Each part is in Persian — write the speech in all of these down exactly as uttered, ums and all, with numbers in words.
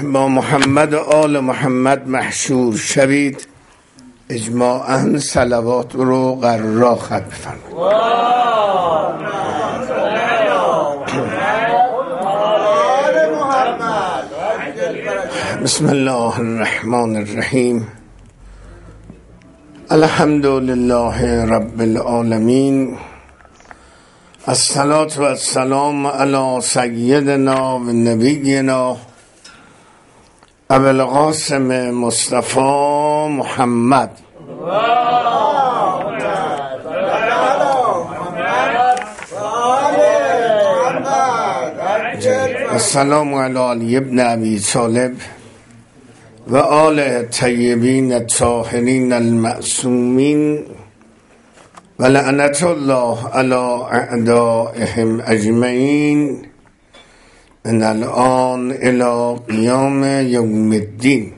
با محمد و آل محمد محشور شوید، اجماعاً صلوات رو قرار خط بفرمایید. بسم الله الرحمن الرحیم. الحمد لله رب العالمین، الصلاة و السلام علی سیدنا و نبینا ابو القاسم مصطفی محمد. السلام علی علی ابن ابی طالب و آل طیبین الطاهرین المعصومین و لعنت الله علی اعدائهم اجمعین من الان الی قیام یوم الدین.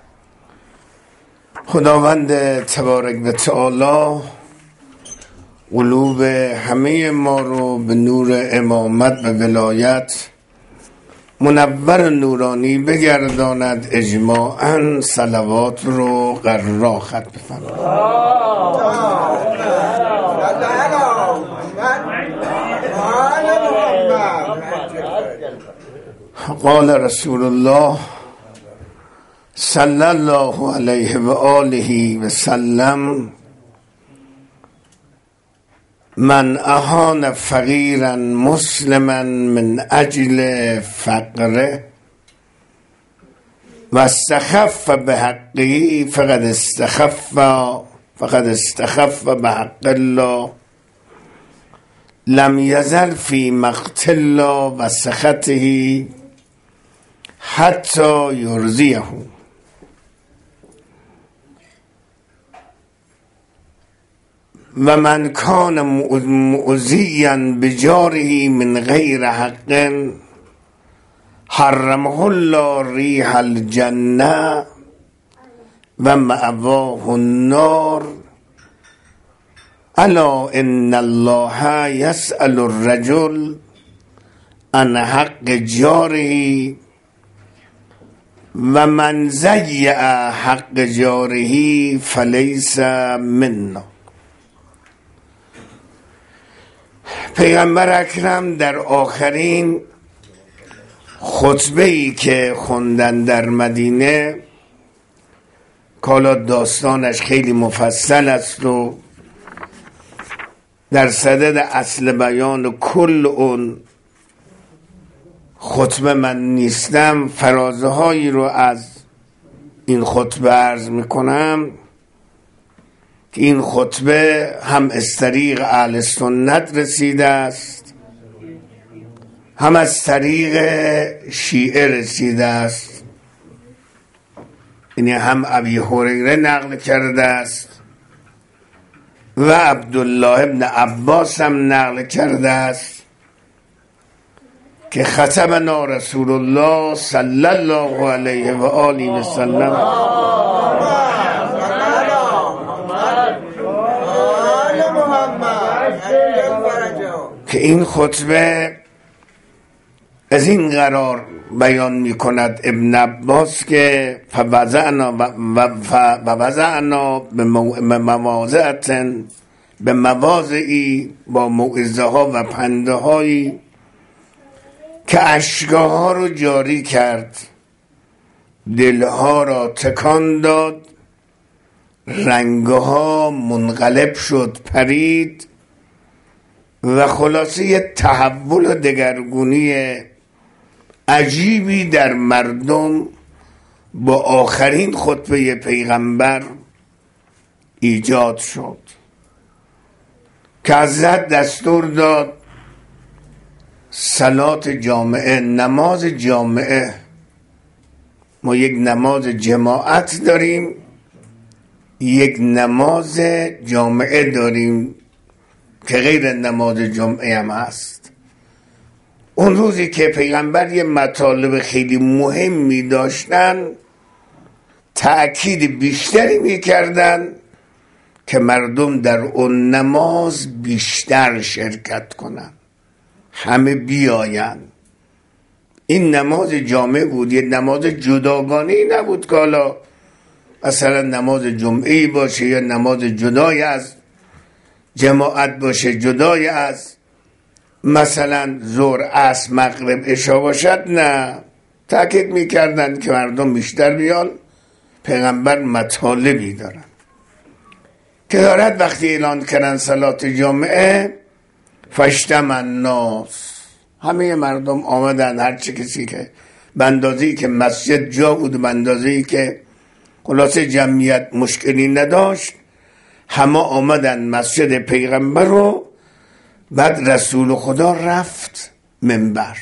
خداوند تبارک و تعالی قلوب همه ما رو به نور امامت و ولایت منور نورانی بگرداند. اجماعاً صلوات رو قرار خط بفرمایید. قال رسول الله صلی الله علیه و آله و سلم: من اهان فقیرا مسلما من اجل فقره و استخف بحقه فقد استخف فقد استخف بحق الله لم یزل فی مقت الله و سخطه حتی یرضیه. و من کان مؤذیا بجاره من غیر حق حرمه الله ریح الجنه و مأواه النار. الا ان الله یسأل الرجل عن حق جاره و من ضیع حق جاره فلیس منا. پیغمبر اکرم در آخرین خطبه‌ای که خوندن در مدینه، کالا داستانش خیلی مفصل است و در صدد اصل بیان کل اون خطبه من نیستم، فرازه هایی رو از این خطبه عرض میکنم که این خطبه هم از طریق اهل سنت رسیده است، هم از طریق شیعه رسیده است. یعنی هم ابی هریره نقل کرده است و عبدالله ابن عباس هم نقل کرده است که خطبنا رسول الله صلی الله علیه و آله و سلم که این خطبه از این قرار بیان می کند ابن عباس که فوضعنا فوضعنا به مواضعت به مواضعی با موعظه ها و پنده هایی که اشکها ها رو جاری کرد، دلها را تکان داد، رنگها منقلب شد، پرید و خلاصه یه تحول و دگرگونی عجیبی در مردم با آخرین خطبه پیغمبر ایجاد شد که حضرت دستور داد صلات جامعه، نماز جامعه. ما یک نماز جماعت داریم، یک نماز جامعه داریم که غیر نماز جمعه هم هست. اون روزی که پیغمبر یه مطالب خیلی مهمی داشتن، تأکید بیشتری میکردن که مردم در اون نماز بیشتر شرکت کنن، همه بیاین. این نماز جامع بود، یه نماز جداگانه‌ای نبود که حالا مثلا نماز جمعه‌ای باشه یا نماز جدای از جماعت باشه، جدای از مثلا ظهر عصر مغرب عشا باشد. نه، تاکید میکردن که مردم بیشتر بیان. پیغمبر مطالبی دارن که دارد وقتی اعلان کردن صلات جمعه فاجتمع الناس، همه مردم آمدن، هر چه کسی که به اندازه‌ای که مسجد جا بود، به اندازه‌ای که خلاصه جمعیت مشکلی نداشت، همه آمدن مسجد پیغمبر رو. بعد رسول خدا رفت منبر،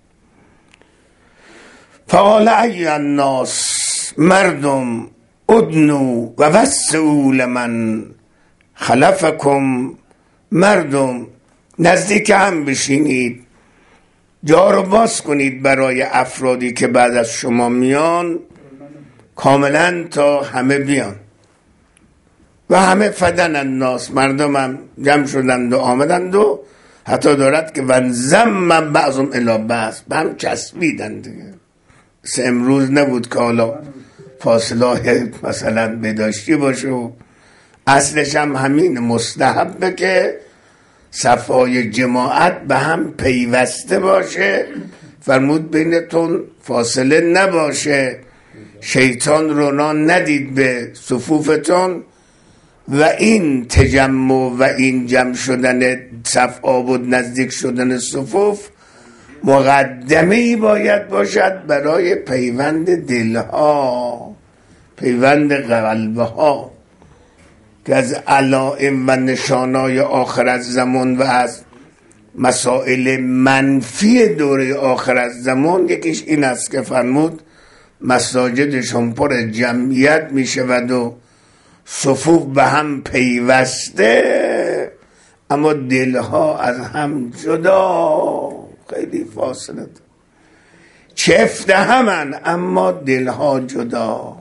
فقال ای الناس، مردم ادنو و وسعوا لمن خلفکم، مردم نزدیک هم بشینید، جا رو باز کنید برای افرادی که بعد از شما میان، کاملا تا همه بیان. و همه فدن الناس، مردم هم جمع شدند و آمدند و حتی دارد که ونزم بعضم الی بعض، به هم چسبیدند دیگه. مثل امروز نبود که حالا فاصله مثلا بداشتی باشه و اصلش هم همین مستحبه که صفای جماعت به هم پیوسته باشه. فرمود بینتون فاصله نباشه، شیطان رونا ندید به صفوفتون. و این تجمع و این جمع شدن صف آبود، نزدیک شدن صفوف، مقدمه‌ای باید باشد برای پیوند دلها، پیوند قلبها، که از علائم و نشانای آخرت زمان و از مسائل منفی دوره آخرت زمان یکیش این است که فرمود مساجدشون پر جمعیت می شود و صفوف به هم پیوسته، اما دلها از هم جدا، خیلی فاصله، چفت همن اما دلها جدا،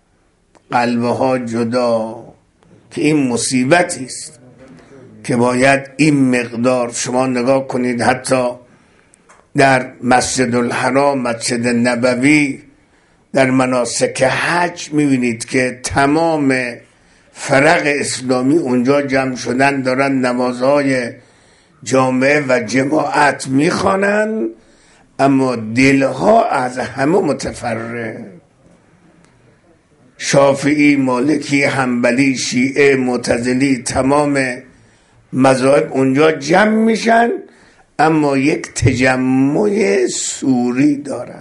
قلبها جدا، که این مصیبتی است که باید این مقدار. شما نگاه کنید حتی در مسجد الحرام، مسجد نبوی، در مناسک حج میبینید که تمام فرق اسلامی اونجا جمع شدن، دارن نمازهای جامعه و جماعت میخوانن، اما دلها از همه متفرق. شافعی، مالکی، حنبلی، شیعه، معتزلی، تمام مذاهب اونجا جمع میشن، اما یک تجمع سوری دارن،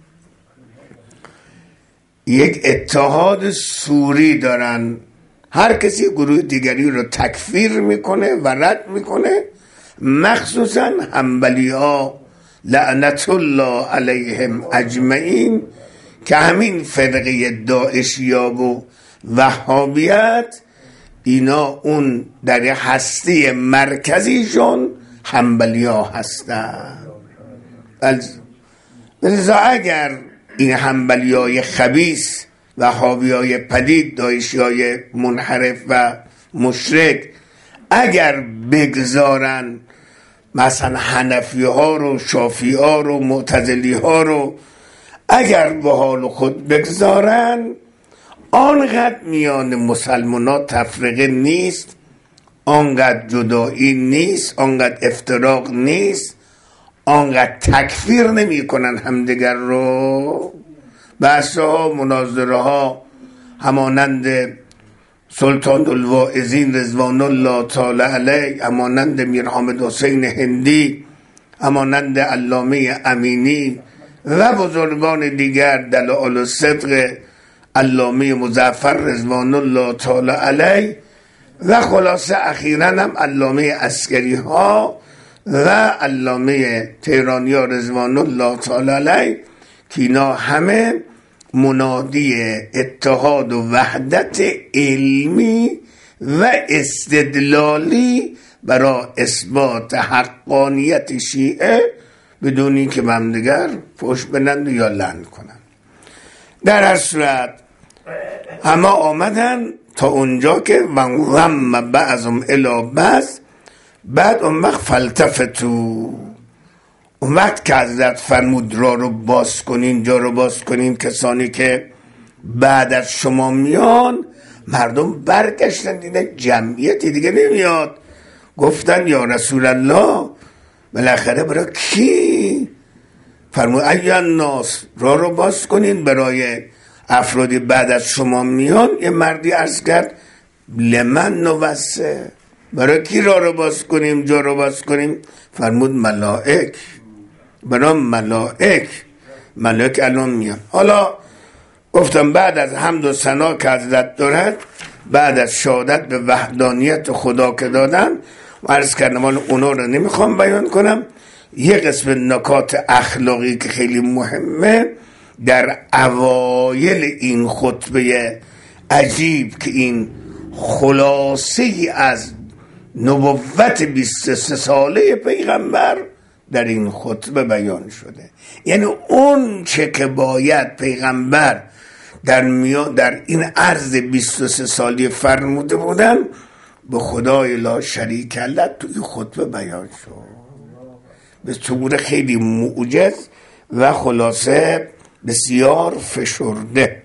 یک اتحاد سوری دارن. هر کسی گروه دیگری رو تکفیر میکنه و رد میکنه، مخصوصا حنبلی ها لعنت الله علیهم اجمعین، که همین فرقه داعشیاب و وهابیت، اینا اون در هستی مرکزیشون حنبلی ها هستن. لذا اگر این حنبلی های خبیث، وهابی های پدید، داعشی های منحرف و مشرک اگر بگذارن مثلا حنفی ها رو، شافی ها رو، معتزلی ها رو اگر به حال خود بگذارن، آنقدر میان مسلمان ها تفرقه نیست، آنقدر جدایی نیست، آنقدر افتراق نیست، آنقدر تکفیر نمی کنن همدیگر رو. بحث ها، مناظره ها همانند سلطان الواعظین رضوان الله تعالی علیه، همانند میر حامد حسین هندی، همانند علامه امینی و بزرگان دیگر، دلائل الصدق علامه مظفر رضوان الله تعالی علیه، و خلاصه اخیراً هم علامه عسکری ها و علامه تهرانی ها رضوان الله تعالی علیه، که اینا همه منادی اتحاد و وحدت علمی و استدلالی برای اثبات حقانیت شیعه، بدون این که همدیگر فحش بدن یا لعن کنن. در هر صورت همه آمدن تا اونجا که ونظم بعضم الی بعض، بعد اون وقت فلتفتو، اون وقت که حضرت فرمود را رو باز کنین، جا رو باز کنین، کسانی که بعد از شما میان، مردم برگشتن دیدن جمعیتی دیگه نمیاد. گفتن یا رسول الله بالاخره برای کی؟ فرمود ایها الناس، را رو باز کنین برای افرادی بعد از شما میان. یه مردی عرض کرد لمن نوسه، برای کی را رو باز کنیم، جا رو باز کنیم؟ فرمود ملائک، برای ملائک. ملائک الان میان. حالا گفتم بعد از حمد و ثنا که حضرت دارد، بعد از شهادت به وحدانیت خدا که دادن، عرض کردم اونا رو نمیخوام بیان کنم. یه قسم نکات اخلاقی که خیلی مهمه در اوایل این خطبه عجیب که این خلاصه ای از نبوت بیست و سه ساله پیغمبر در این خطبه بیان شده. یعنی اون چه که باید پیغمبر در میان در این عرض بیست و سه سالی فرموده بودن، به خدای لا شریک له توی خطبه بیان شد به صورت خیلی معجز و خلاصه بسیار فشرده،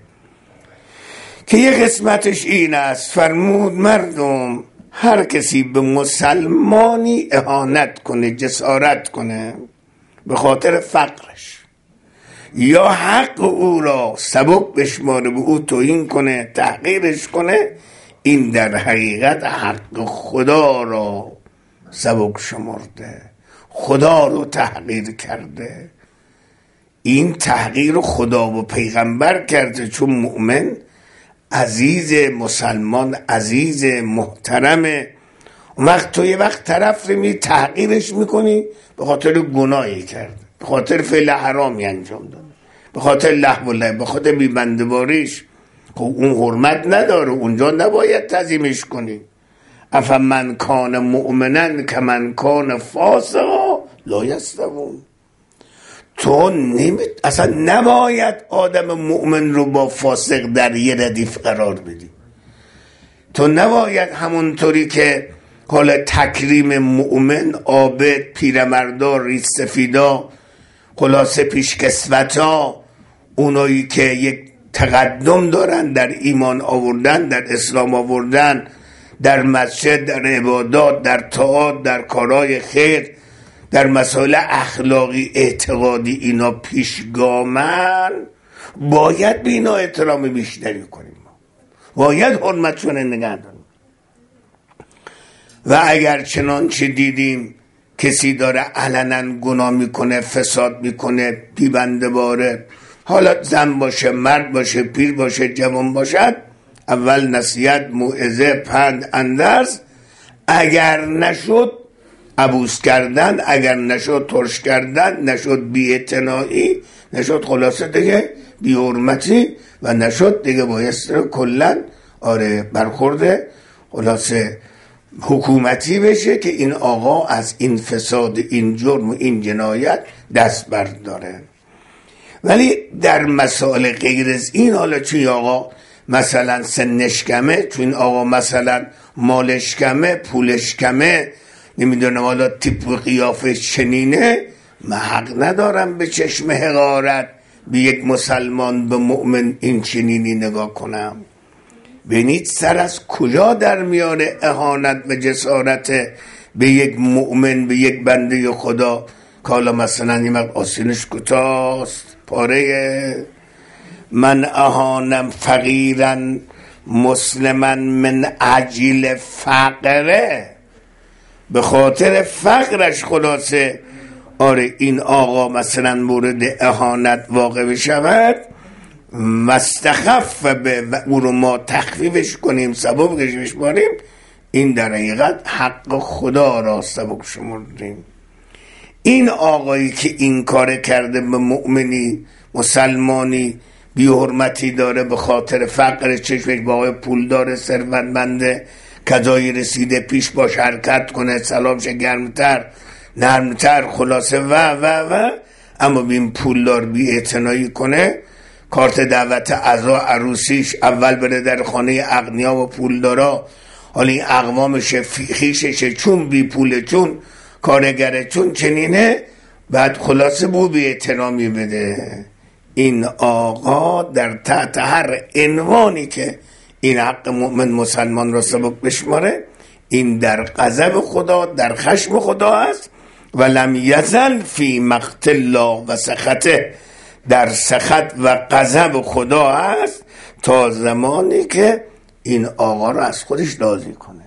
که یه قسمتش این است. فرمود مردم، هر کسی به مسلمانی اهانت کنه، جسارت کنه به خاطر فقرش، یا حق او را سبک بشماره، به او توهین کنه، تحقیرش کنه، این در حقیقت حق خدا را سبک شمرده، خدا رو تحقیر کرده. این تحقیر خدا و پیغمبر کرده، چون مؤمن عزیز، مسلمان عزیز محترمه. اون وقت تو یه وقت طرف رو می تحقیرش میکنی به خاطر گناهی کرده، به خاطر فعل حرامی انجام داده، به خاطر لهو و لعب، به خاطر بی‌بنده‌واریش. خب اون حرمت نداره، اونجا نباید تعظیمش کنی. افمن کان مؤمنا کمن کان فاسقا لا یستوون. تو نمی... اصلا نباید آدم مؤمن رو با فاسق در یه ردیف قرار بدی. تو نباید همونطوری که حالا تکریم مؤمن، عابد، پیرمردا، ریش سفیدا، خلاصه پیشکسوتا، اونایی که یک تقدم دارن در ایمان آوردن، در اسلام آوردن، در مسجد، در عبادات، در طاعات، در کارهای خیر، در مسائل اخلاقی اعتقادی اینا پیشگامن، باید به اینا احترام بیشتری کنیم، باید حرمتشون نگه داریم. و اگر چنانچه دیدیم کسی داره علنا گناه میکنه، فساد میکنه، بیبنده باره، حالا زن باشه، مرد باشه، پیر باشه، جوان باشد، اول نصیحت، موعظه، پند، اندرز، اگر نشد ابوس کردن، اگر نشد ترش کردن، نشد بی‌اعتنایی، نشد خلاصه دیگه بی حرمتی، و نشد دیگه بایست کلن آره برخورده خلاصه حکومتی بشه که این آقا از این فساد، این جرم و این جنایت دست برداره. ولی در مسائل غیر از این، حالا چون آقا مثلا سنش کمه، چون آقا مثلا مالش کمه، پولش کمه، نمیدونم حالا تیپ و قیافش چنینه، من حق ندارم به چشم حقارت به یک مسلمان، به مؤمن این چنینی نگاه کنم. ببینید سر از کجا در میاره اهانت و جسارت به یک مؤمن، به یک بنده خدا، که حالا مثلا این وقت آسینش کتاست، پاره. من اهانم فقیرن مسلمن من عجیل فقره، به خاطر فقرش خلاصه آره این آقا مثلا مورد اهانت واقع بشود، مستخف به و او رو ما تخفیفش کنیم، سبب گشش باریم، این در حقیقت حق خدا را سبب شمردیم. این آقایی که این کار کرده به مؤمنی، مسلمانی بی حرمتی داره، به خاطر فقر چشمش با آقای پول داره، ثروتمنده، کجایی رسیده پیش باش حرکت کنه، سلامش گرمتر نرمتر، خلاصه و و و اما بین پول دار بی اعتنایی کنه، کارت دعوت عزا عروسیش اول بره در خانه اغنیا و پول دارا، حالا این اقوامش خیششه، چون بی پوله، چون کارگره، چون چنینه، بعد خلاصه بو به احترامی بده. این آقا در تحت هر عنوانی که این حق مؤمن مسلمان را سبک بشماره، این در غضب خدا، در خشم خدا است. و لم یزل فی مقت الله و سخطه، در سخط و غضب خدا است تا زمانی که این آقا را از خودش راضی کنه،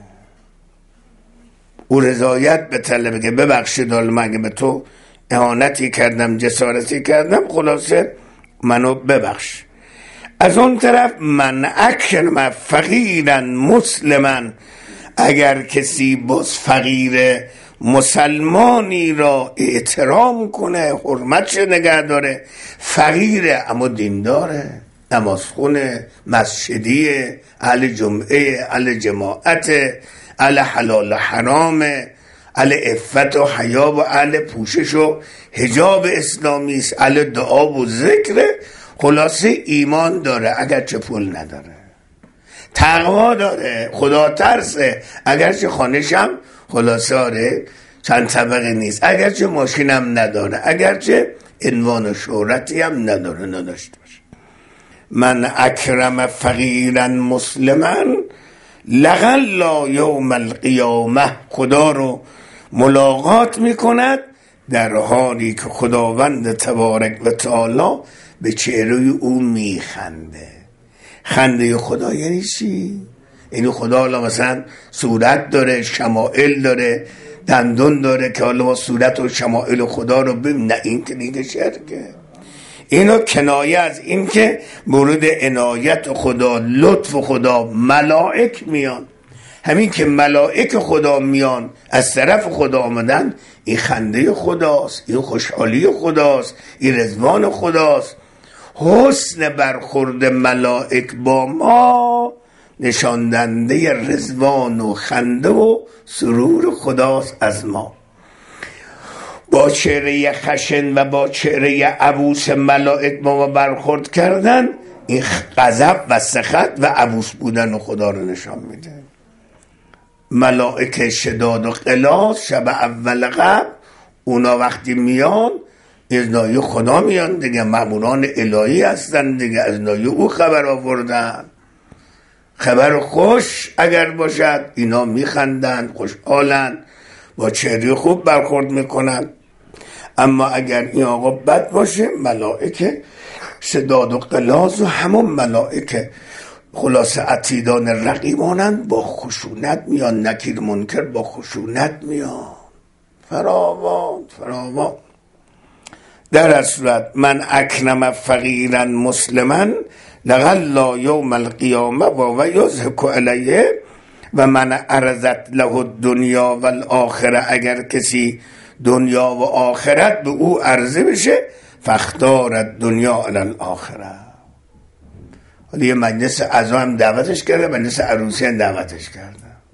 او رضایت به طلبه که ببخشید حالا مگه به تو اهانتی کردم، جسارتی کردم، خلاصه منو ببخش. از اون طرف من اکرم فقیرا مسلما، اگر کسی باز فقیر مسلمانی را احترام کنه، حرمتش نگه داره، فقیره اما دینداره، نمازخونه، مسجدیه، اهل جمعه، اهل جماعت، اهل حلال و حرامه، اهل عفت و حیا و اهل پوشش و حجاب اسلامی است، اهل دعا و ذکر، خلاصه ایمان داره اگرچه پول نداره، تقوا داره، خدا ترسه اگرچه خانشم خلاصه آره چند طبقه نیست، اگرچه ماشینم نداره، اگرچه عنوان و شهرتی هم نداره، نداشته باشه. من اکرم فقیرا مسلما لقی الله یوم القیامه، خدا رو ملاقات میکند در حالی که خداوند تبارک و تعالی به چهره او میخنده. خنده خدا یعنی چی؟ این خدا حالا مثلا صورت داره، شمائل داره، دندون داره که حالا ما صورت و شمائل خدا رو ببین، نه این که دیگه شرکه. اینو کنایه از این که مورد عنایت خدا، لطف خدا، ملائک میان، همین که ملائک خدا میان از طرف خدا آمدن، این خنده خداست، این خوشحالی خداست، این رضوان خداست. حسن برخورد ملائک با ما نشاندنده رضوان و خنده و سرور خداست از ما. با چهره خشن و با چهره عبوس ملائک ما برخورد کردن، این غضب و سخط و عبوس بودن خدا رو نشان میده. ملائک شداد و غلاظ شب اول قبل، اونا وقتی میان از نای خدا میان دیگه، ماموران الهی هستن دیگه، از نای او خبر آوردن. خبر خوش اگر باشد اینا میخندن، خوشحالن، با چهره خوب برخورد میکنن. اما اگر این آقا بد باشه، ملائکه شداد و غلاظ و همون ملائکه خلاصه عتیدان رقیبانند، با خشونت میان، نکیر منکر با خشونت میان، فراوان فراوان. در از صورت من اکرم فقیرا مسلما لقی الله یوم القیامه و یضحک علیه و من عرضت له الدنیا و الاخره، اگر کسی دنیا و آخرت به او عرضه بشه، فاختار دنیا علی الاخره. حالا یه مجلس عزا هم دعوتش کرده، مجلس عروسی هم دعوتش کرده،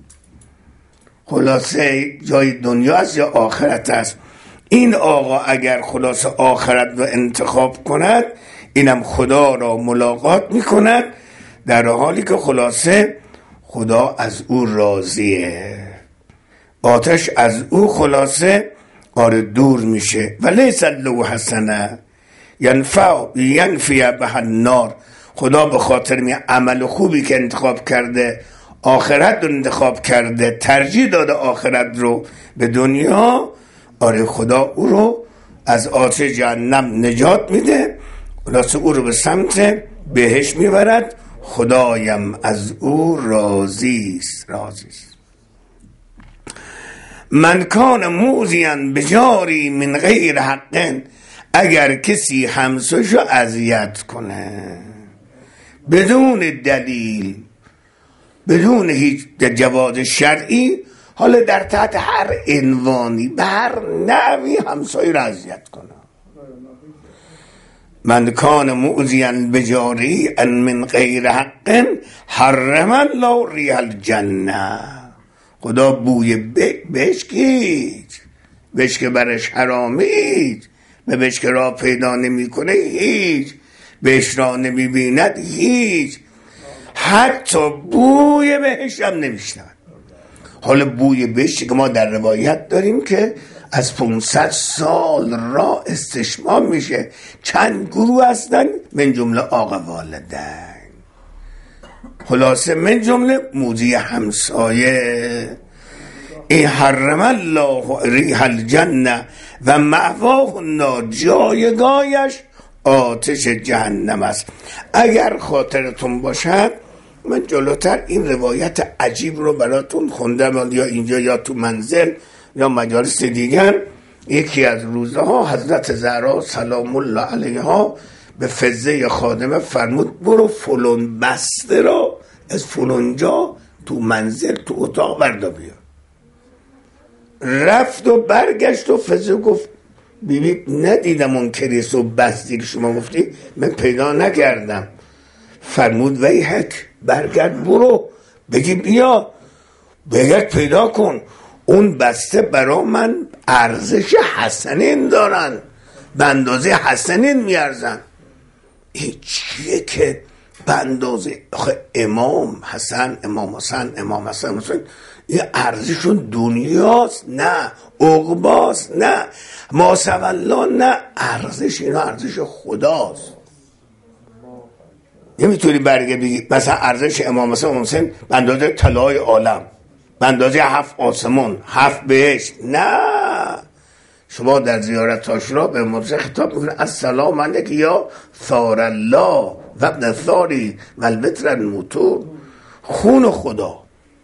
خلاصه جای دنیا است یا آخرت است. این آقا اگر خلاصه آخرت رو انتخاب کند، اینم خدا را ملاقات میکند در حالی که خلاصه خدا از او راضیه، آتش از او خلاصه آره دور میشه. و لیس له حسنه ینفع ینفی به النار، خدا به خاطر می عمل خوبی که انتخاب کرده، آخرت رو انتخاب کرده، ترجیح داده آخرت رو به دنیا، آره خدا او رو از آتش جهنم نجات میده، خلاصه او رو به سمت بهشت میبرد. خدایم از او راضی است، راضی است. من کان موذیا بجاری من غیر حق، اگر کسی همسایه‌شو اذیت کنه بدون دلیل، بدون هیچ جواز شرعی، حالا در تحت هر عنوانی به هر نحوی همسایه را اذیت کنه. من کان موذیا بجاری ان من غیر حق حرم الله ریح الجنه، خدا بوی بشکیج بشک برش حرامید، به بشک را پیدا نمی کنه هیچ، بهش را نمی بیند هیچ، حتی بوی بهش هم نمیشنود. حالا بوی بهش که ما در روایت داریم که از پانصد سال را استشمام میشه. چند گروه هستن؟ من جمله آقا والدین، خلاصه من جمله موذی همسایه. این حرم الله ریح الجنه و مأواه النار، جایگاهش آتش جهنم است. اگر خاطرتون باشد من جلوتر این روایت عجیب رو براتون خوندم، یا اینجا یا تو منزل یا مجالس دیگر. یکی از روزها حضرت زهرا سلام الله علیها به فضه خادمه فرمود برو فلان بسته را از فلان جا تو منزل تو اتاق بردا بیا. رفت و برگشت و فضه گفت بیبی ندیدم اون کریس و بستی که شما گفتی، من پیدا نکردم. فرمود ویحک، برگرد برو بگی بیا، بگرد پیدا کن. اون بسته برا من ارزش حسنین دارن، به اندازه حسنین میارزن. این چیه که به اندازه امام حسن، امام حسن، امام حسن حسن این ارزششون دنیاست؟ نه. عقباست؟ نه. ماسوالله؟ نه. ارزش اینا ارزش خداست. نمیتونی برگه بگی مثلا ارزش امام حسن امام حسین به اندازه طلای عالم، به اندازه هفت آسمان، هفت بهشت. نه. شما در زیارت عاشورا به امام حسین خطاب میکنه السلام علیک یا ثار الله و ابن ثاری و البتر الموتور، خون خدا.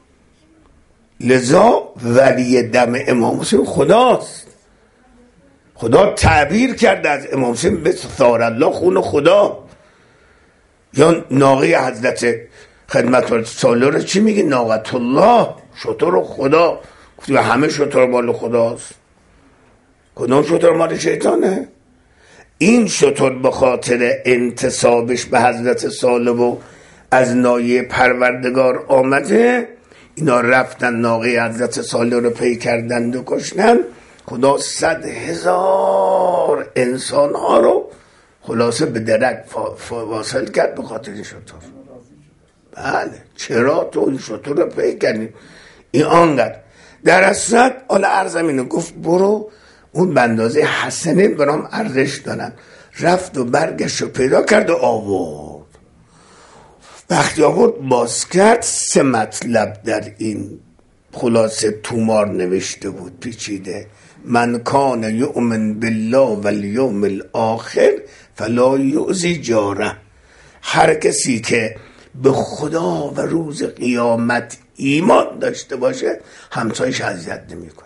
لذا ولی دم امام حسین خداست. خدا تعبیر کرده از امام حسین به ثار الله، خون خدا. یا ناقه حضرت خدمت ساله رو چی میگه؟ ناقت الله، شتر خدا. گفتی همه شتر مال خداست، کدوم شتر مال شیطانه؟ این شتر به خاطر انتسابش به حضرت ساله و از نایه پروردگار آمده، اینا رفتن ناقه حضرت ساله رو پی کردند و کشتن. خدا صد هزار انسان ها رو خلاصه به درک واصل کرد به خاطر این شتر. بله چرا تو این شتر رو پی کردی؟ این آنقدر در اصلا حالا عرضم اینو گفت برو اون بندازه حسنه برام ارزش دارن. رفت و برگشت و پیدا کرد و آورد. وقتی آورد باز کرد، سه مطلب در این خلاصه تومار نوشته بود پیچیده. من کان یؤمن بالله و الیوم الاخر فلا یؤذی جاره. هر کسی که به خدا و روز قیامت ایمان داشته باشه همسایش اذیت نمیکنه.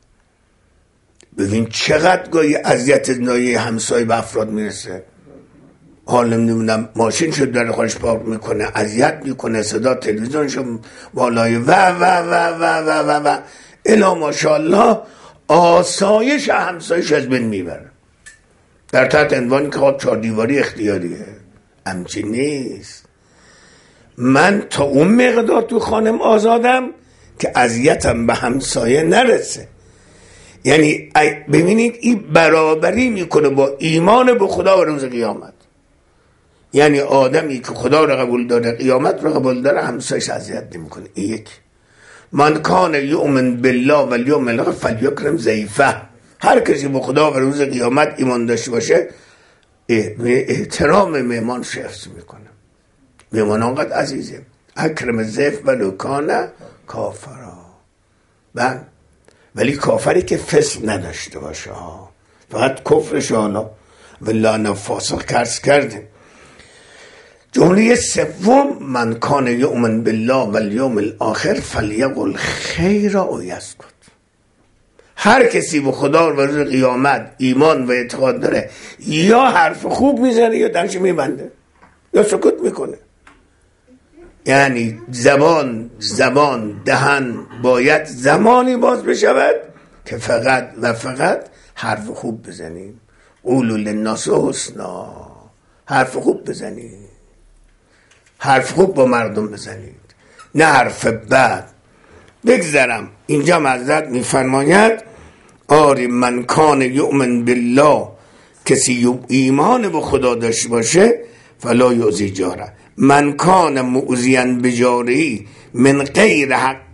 ببین چقدر گاهی اذیت نایه همسایه به افراد میرسه. حالا نمیدونم ماشین شد در خودش پارک میکنه، اذیت میکنه، صدا تلویزیونشو بالای و و و و و و و الا ماشاءالله آسایش همسایش از بین میبره در تحت عنوانی که خب چهار دیواری اختیاریه. همچین نیست. من تا اون مقدار تو خانم آزادم که اذیتم به همسایه نرسه. یعنی ببینید این برابری میکنه با ایمان به خدا و روز قیامت. یعنی آدمی که خدا رو قبول داره، قیامت رو قبول داره، همسایش اذیت نمیکنه. این یک. من کان یؤمن بالله و الیوم الاخر فلیکرم ضیفه. هر کسی به خدا و روز قیامت ایمان داشته باشه احترام مهمان حفظ میکنه. مهمان آنقدر عزیزه. اکرم ضیف ولو کان کافرا. بله ولی کافری که فسق نداشته باشه، فقط کفرش حالا والله نفاسق کرس کرده. جمله سوم من کان یؤمن بالله و الیوم الاخر فلیقل خیر او یسکت. هر کسی به خدا و روز قیامت ایمان و اعتقاد داره یا حرف خوب میزنه یا دهنش میبنده یا سکوت میکنه. یعنی زبان زبان دهن باید زمانی باز بشود که فقط و فقط حرف خوب بزنیم. قولوا للناس حسنا. حرف خوب بزنید، حرف خوب با مردم بزنید، نه حرف بد. بگذرم اینجا حضرت میفرماید آری من کان یؤمن بالله، کسی ایمان به خدا داشته باشه فلا یؤذی جاره. من کان مؤذیا بجاره من غیر حق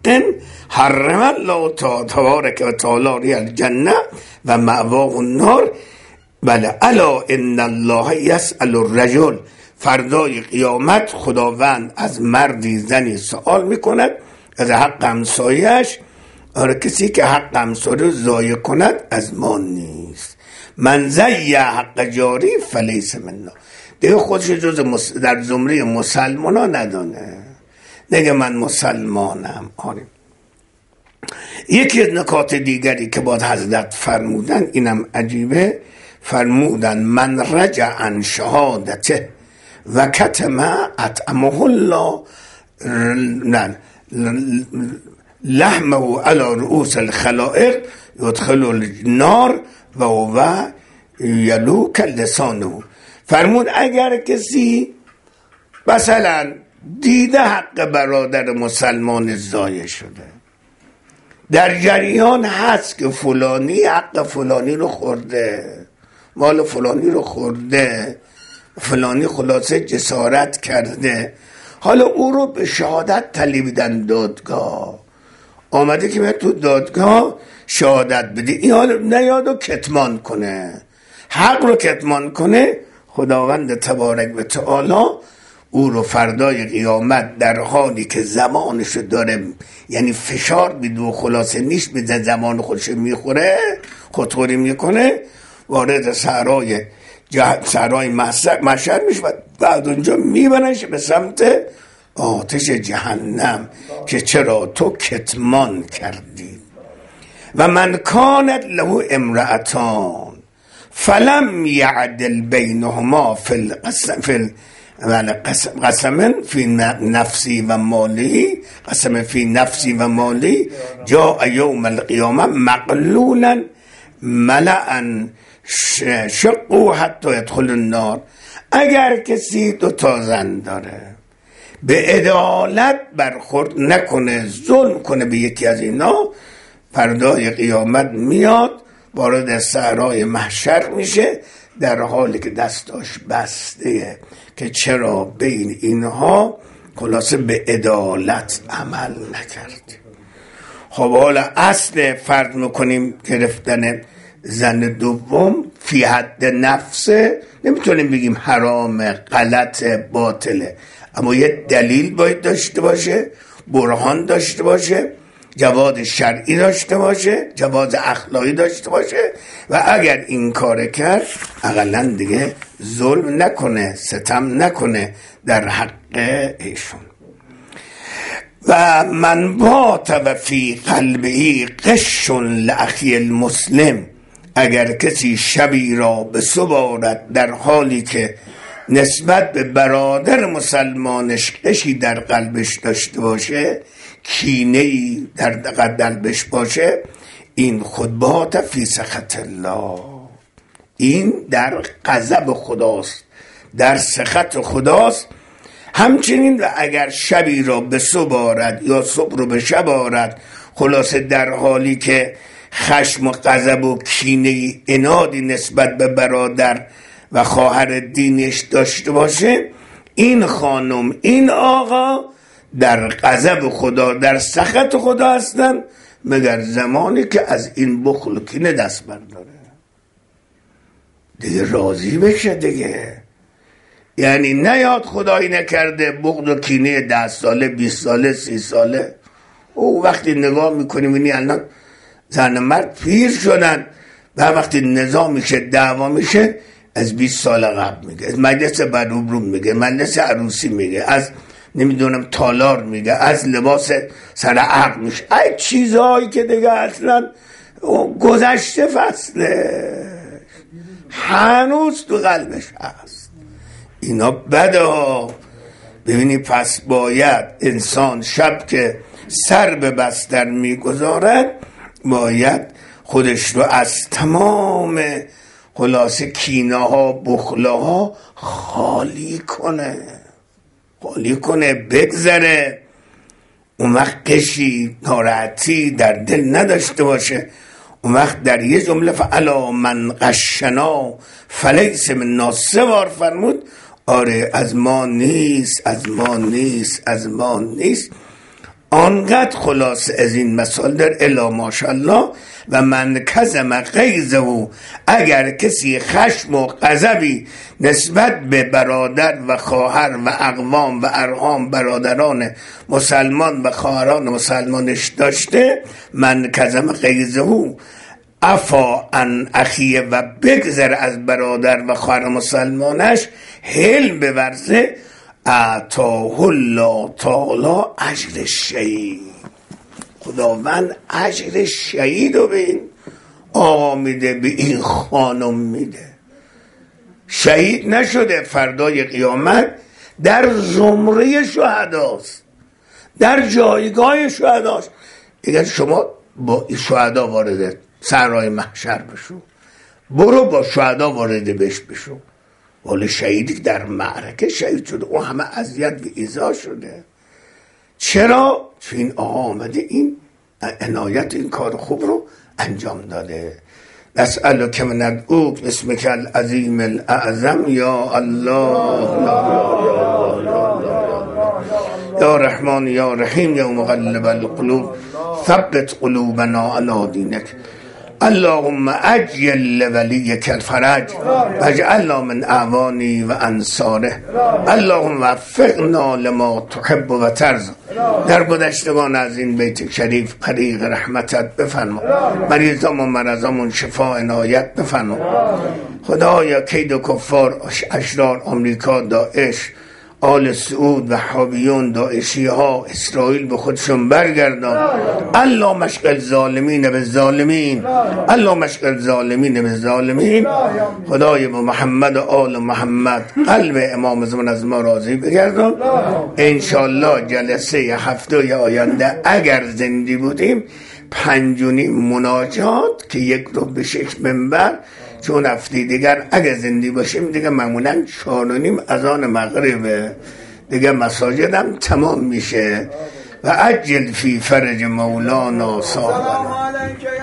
حق حرم الله تبارک و تعالی الجنه و مأواه النار. بله الا ان الله یسأل الرجل، فردای قیامت خداوند از مردی زنی سوال میکند از حق همسایش. آره کسی که حق همسایه رو ضایع کند از ما نیست. من زی حق جاری فلیس منا، دیگه خودش جز مس... در زمره مسلمان ها ندانه، نگه من مسلمانم. آره یکی از نکات دیگری که باید حضرت فرمودن اینم عجیبه، فرمودن من رجع عن شهادته و کتم اطعمه الله لحمه علی رؤوس الخلائق یدخل النار و هو یلوک لسانه. فرمود اگر کسی مثلا دیده حق برادر مسلمان ضایع شده، در جریان هست که فلانی حق فلانی رو خورده، مال فلانی رو خورده، فلانی خلاصه جسارت کرده، حالا او رو به شهادت طلبیدن دادگاه، آمده که من تو دادگاه شهادت بده، این حال نیاد و کتمان کنه، حق رو کتمان کنه، خداوند تبارک و تعالی او رو فردای قیامت در حالی که زمانش داره، یعنی فشار میده و خلاصه نیست به زمان خودش میخوره، خودخوری میکنه، وارد صحرای صحرای محشر میشه و بعد اونجا میبرنش به سمت آتش جهنم که چرا تو کتمان کردی. و من کانت له امرأتان فلم یعدل بینهما فی القسم فی قسم فی نفسی و مالی، قسم فی نفسی و مالی جاء یوم القیامه مقلولا ملعا شقو حتی يدخل النار. اگر کسی دو تا زن داره به عدالت برخورد نکنه، ظلم کنه به یکی از اینا، فردای قیامت میاد وارد صحرای محشر میشه در حالی که دستاش بسته که چرا بین اینها خلاصه به عدالت عمل نکرد. خب حالا اصل فرض میکنیم گرفتن زن دوم فی حد نفسه، نمیتونیم بگیم حرام، غلط، باطله، اما یه دلیل باید داشته باشه، برهان داشته باشه، جواز شرعی داشته باشه، جواز اخلاقی داشته باشه و اگر این کار کرد اقلا دیگه ظلم نکنه، ستم نکنه در حق ایشون. و من بات و فی قلبی قش لاخی المسلم، اگر کسی شبی را به سبارت در حالی که نسبت به برادر مسلمانش قشی در قلبش داشته باشه، کینه‌ای در قلبش باشه، این خطبات فی سخط الله، این در غضب خداست، در سخط خداست. همچنین و اگر شبی را به صبح آرد یا صبح رو به شب آرد، خلاصه در حالی که خشم و غضب و کینه عنادی نسبت به برادر و خواهر دینش داشته باشه، این خانم این آقا در غضب خدا، در سخط خدا هستن، مگر زمانی که از این بخل و کینه دست برداره، دیگه راضی بشه دیگه. یعنی نیاد خدایی نکرده بغض و کینه ده ساله، بیست ساله، سی ساله، او وقتی نگاه میکنیم اینی الان زن مرد پیر شدن و وقتی نظام میشه دعوا میشه از بیست سال قبل میگه، از مجلس بدوبروم میگه، مجلس عروسی میگه، از نمیدونم تالار میگه، از لباس سر عقل میشه، ای چیزهایی که دیگه اصلا گذشته فصله هنوز تو قلبش هست. اینا بده ها. ببینی پس باید انسان شب که سر به بستر میگذارد باید خودش رو از تمام خلاصه کینه ها، بخله ها خالی کنه، خالی کنه، بگذره. اون وقت کشی ناراحتی در دل نداشته باشه. اون وقت در یه جمله فعلا من غشنا فلیس منا، سه بار فرمود آره از ما نیست، از ما نیست، از ما نیست. آنقدر خلاصه از این مسائل در الا ماشاءالله. و من کظم غیظه، اگر کسی خشم و غضبی نسبت به برادر و خواهر و اقوام و ارحام برادران مسلمان و خواهران مسلمانش داشته، من کظم غیظه عفا عن اخیه و بگذر از برادر و خواهر مسلمانش، حلم بورزه، اعطاه الله تعالی اجر شهید. خداوند اجر شهید رو به این آقا میده، به این خانم میده. شهید نشده، فردای قیامت در زمره شهداست، در جایگاه شهداست. اگر شما با شهدا وارد صحرای محشر بشو، برو با شهدا وارد بهش بشو. ولی شهیدی در معرکه شهید شده، او همه اذیت و ایذا شده. چرا؟ چون این آقا آمده این عنایت این کار خوب رو انجام داده. نسألک من ندعوک باسمک العظیم الاعظم یا الله یا رحمان یا رحیم یا مقلب القلوب ثبت قلوبنا علی دینک. اللهم عجل لولیک الفرج واجعلنا من اعوانی و انصاره. اللهم وفقنا لما تحب و ترضى. در گذشتگان از این بیت شریف غریق رحمتت بفرما، مریضان و مرضامون شفا عنایت بفرما. خدایا کید و کفار اشرار آمریکا، داعش، آل سعود و حابیون، داعشی ها، اسرائیل به خودشون برگردان. الله مشغل ظالمین به ظالمین، الله مشغل ظالمین به ظالمین. خدای با محمد و آل محمد قلب امام زمان از ما راضی بگردان. انشالله جلسه هفته آینده اگر زنده بودیم پنجونی مناجات که یک رو به شش منبر، چون هفته دیگر اگه زنده باشیم دیگه معمولا چهار و نیم اذان مغربه دیگه، مساجدم تمام میشه. و عجل فی فرج مولانا صاحبنا.